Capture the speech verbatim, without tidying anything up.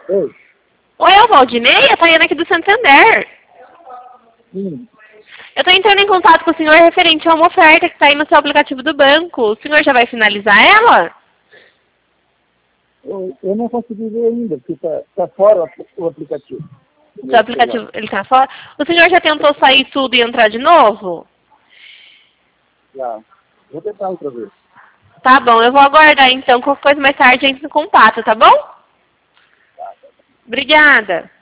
Oi. Oi, é o Valdinei? A Tayana aqui do Santander. Sim. Eu estou entrando em contato com o senhor referente a uma oferta que está aí no seu aplicativo do banco. O senhor já vai finalizar ela? Eu, eu não consegui ver ainda, porque está tá fora o, o aplicativo. O seu aplicativo, ele está fora? O senhor já tentou sair tudo e entrar de novo? Já. Vou tentar outra vez. Tá bom, eu vou aguardar então. Qualquer coisa mais tarde a gente se contato, tá bom? Obrigada.